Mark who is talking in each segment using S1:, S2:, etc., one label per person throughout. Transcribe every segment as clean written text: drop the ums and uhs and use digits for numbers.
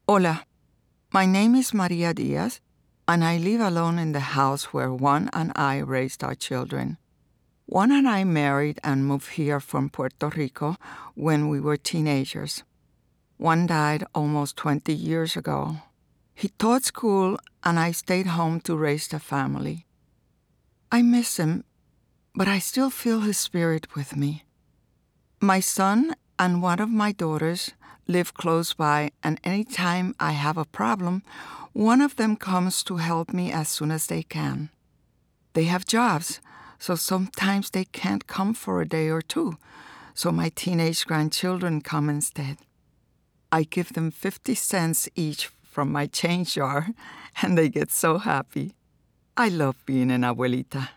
S1: Hola, my name is Maria Diaz, and I live alone in the house where Juan and I raised our children. Juan and I married and moved here from Puerto Rico when we were teenagers. Juan died almost 20 years ago. He taught school, and I stayed home to raise the family. I miss him, but I still feel his spirit with me. My son and one of my daughters live close by, and anytime I have a problem, one of them comes to help me as soon as they can. They have jobs, so sometimes they can't come for a day or two, so my teenage grandchildren come instead. I give them 50 cents each from my change jar, and they get so happy. I love being an abuelita.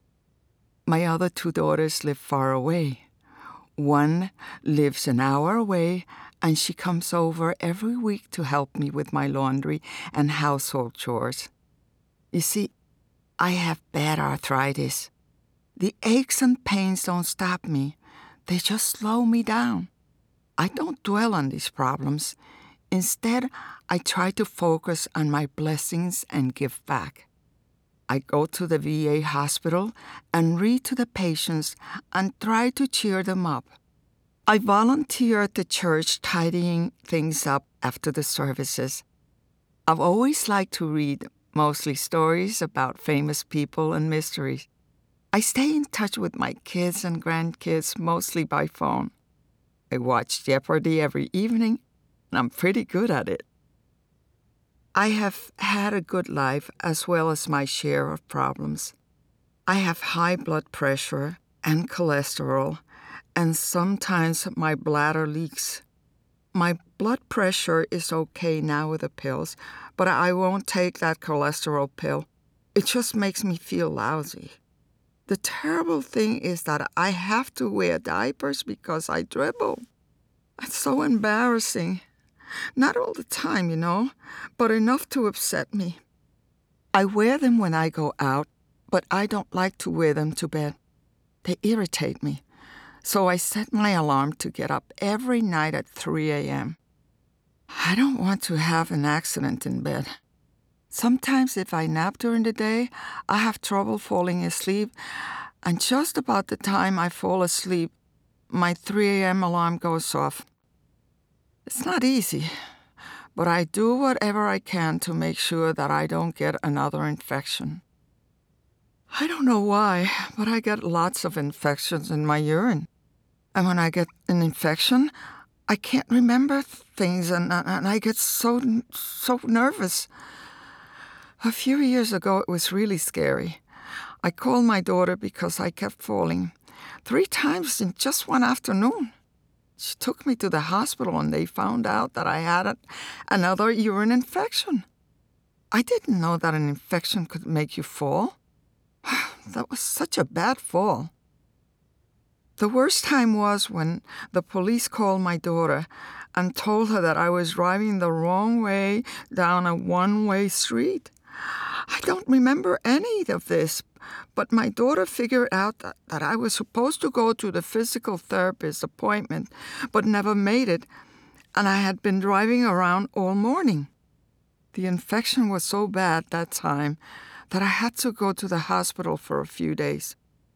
S1: My other two daughters live far away. One lives an hour away, and she comes over every week to help me with my laundry and household chores. You see, I have bad arthritis. The aches and pains don't stop me. They just slow me down. I don't dwell on these problems. Instead, I try to focus on my blessings and give back. I go to the VA hospital and read to the patients and try to cheer them up. I volunteer at the church tidying things up after the services. I've always liked to read, mostly stories about famous people and mysteries. I stay in touch with my kids and grandkids mostly by phone. I watch Jeopardy every evening, and I'm pretty good at it. I have had a good life as well as my share of problems. I have high blood pressure and cholesterol, and sometimes my bladder leaks. My blood pressure is okay now with the pills, but I won't take that cholesterol pill. It just makes me feel lousy. The terrible thing is that I have to wear diapers because I dribble. It's so embarrassing. Not all the time, but enough to upset me. I wear them when I go out, but I don't like to wear them to bed. They irritate me. So I set my alarm to get up every night at 3 a.m. I don't want to have an accident in bed. Sometimes if I nap during the day, I have trouble falling asleep, and just about the time I fall asleep, my 3 a.m. alarm goes off. It's not easy, but I do whatever I can to make sure that I don't get another infection. I don't know why, but I get lots of infections in my urine. And when I get an infection, I can't remember things, and I get so nervous. A few years ago, it was really scary. I called my daughter because I kept falling 3 times in just one afternoon. She took me to the hospital, and they found out that I had another urine infection. I didn't know that an infection could make you fall. That was such a bad fall. The worst time was when the police called my daughter and told her that I was driving the wrong way down a one-way street. I don't remember any of this, but my daughter figured out that I was supposed to go to the physical therapist appointment, but never made it, and I had been driving around all morning. The infection was so bad that time that I had to go to the hospital for a few days.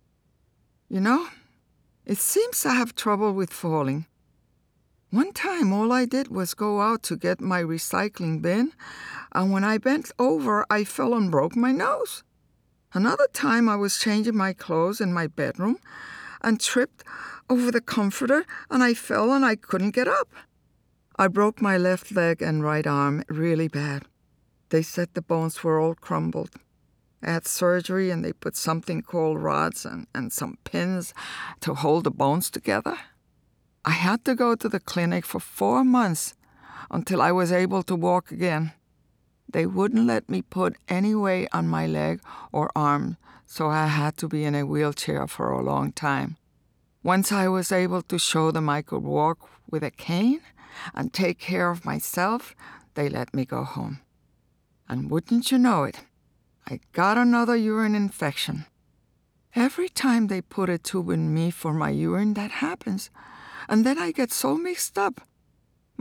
S1: It seems I have trouble with falling. One time, all I did was go out to get my recycling bin, and when I bent over, I fell and broke my nose. Another time, I was changing my clothes in my bedroom and tripped over the comforter, and I fell and I couldn't get up. I broke my left leg and right arm really bad. They said the bones were all crumbled. I had surgery, and they put something called rods and some pins to hold the bones together. I had to go to the clinic for 4 months until I was able to walk again. They wouldn't let me put any weight on my leg or arm, so I had to be in a wheelchair for a long time. Once I was able to show them I could walk with a cane and take care of myself, they let me go home. And wouldn't you know it, I got another urine infection. Every time they put a tube in me for my urine, that happens. And then I get so mixed up.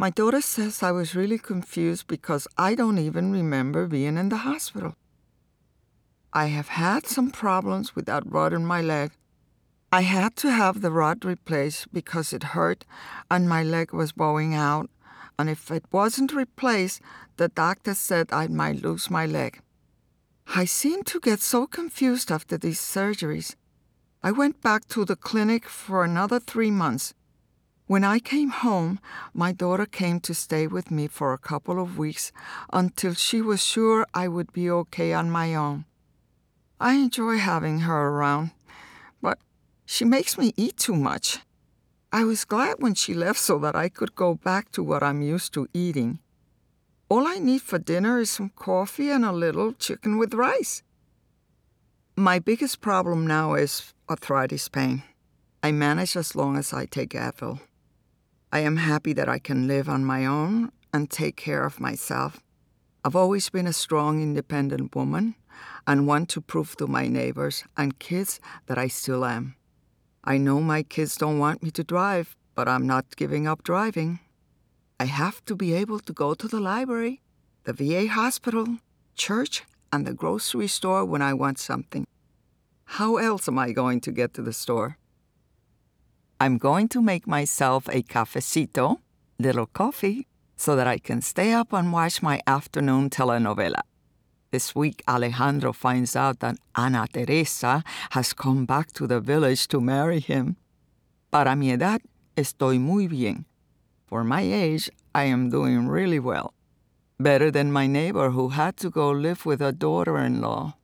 S1: My daughter says I was really confused because I don't even remember being in the hospital. I have had some problems with that rod in my leg. I had to have the rod replaced because it hurt and my leg was bowing out, and if it wasn't replaced, the doctor said I might lose my leg. I seem to get so confused after these surgeries. I went back to the clinic for another 3 months. When I came home, my daughter came to stay with me for a couple of weeks until she was sure I would be okay on my own. I enjoy having her around, but she makes me eat too much. I was glad when she left so that I could go back to what I'm used to eating. All I need for dinner is some coffee and a little chicken with rice. My biggest problem now is arthritis pain. I manage as long as I take Advil. I am happy that I can live on my own and take care of myself. I've always been a strong, independent woman and want to prove to my neighbors and kids that I still am. I know my kids don't want me to drive, but I'm not giving up driving. I have to be able to go to the library, the VA hospital, church, and the grocery store when I want something. How else am I going to get to the store? I'm going to make myself a cafecito, little coffee, so that I can stay up and watch my afternoon telenovela. This week, Alejandro finds out that Ana Teresa has come back to the village to marry him. Para mi edad, estoy muy bien. For my age, I am doing really well. Better than my neighbor who had to go live with a daughter-in-law.